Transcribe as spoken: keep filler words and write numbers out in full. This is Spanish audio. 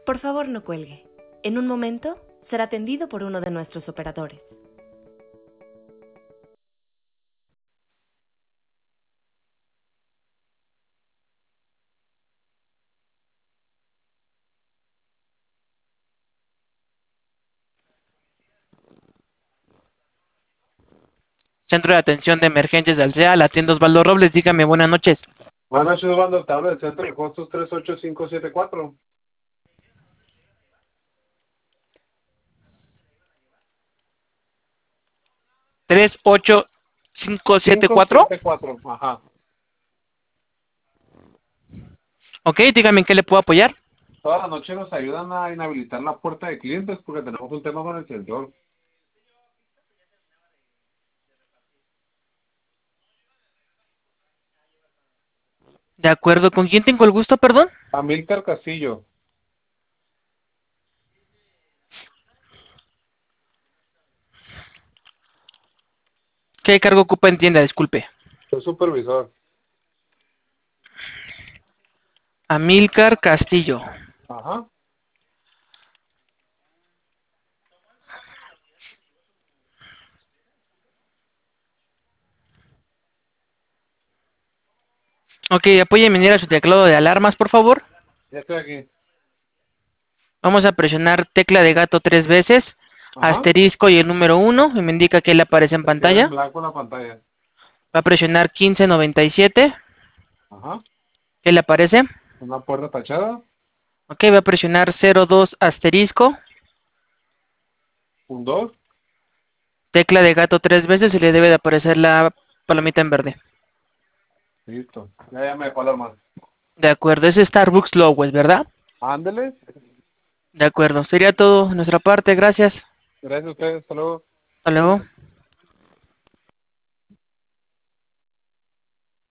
Por favor, no cuelgue. En un momento, será atendido por uno de nuestros operadores. Centro de Atención de Emergencias de Alsea, la atiende Osvaldo Robles, dígame, buenas noches. Buenas noches, Osvaldo, te habla del centro de costos tres ocho cinco siete cuatro. tres ocho cinco siete cuatro. cinco siete cuatro, ajá. Ok, dígame en qué le puedo apoyar. Toda la noche nos ayudan a inhabilitar la puerta de clientes porque tenemos un tema con el sensor. De acuerdo, ¿con quién tengo el gusto, perdón? Amílcar Castillo. ¿Qué cargo ocupa en tienda? Disculpe. Soy supervisor. Amílcar Castillo. Ajá. Ok, apóyeme en ir a su teclado de alarmas, por favor. Ya estoy aquí. Vamos a presionar tecla de gato tres veces, Ajá. asterisco y el número uno, y me indica que le aparece en Se queda en pantalla. blanco la pantalla. Va a presionar quince noventa y siete, Ajá. ¿qué le aparece? Una puerta tachada. Ok, va a presionar cero dos asterisco, Un dos. tecla de gato tres veces y le debe de aparecer la palomita en verde. Listo. Ya, ya me dejó alarmar. De acuerdo, es Starbucks Lowell, ¿verdad? Ándele. De acuerdo, sería todo de nuestra parte, gracias. Gracias a ustedes. Hasta luego. Hasta luego.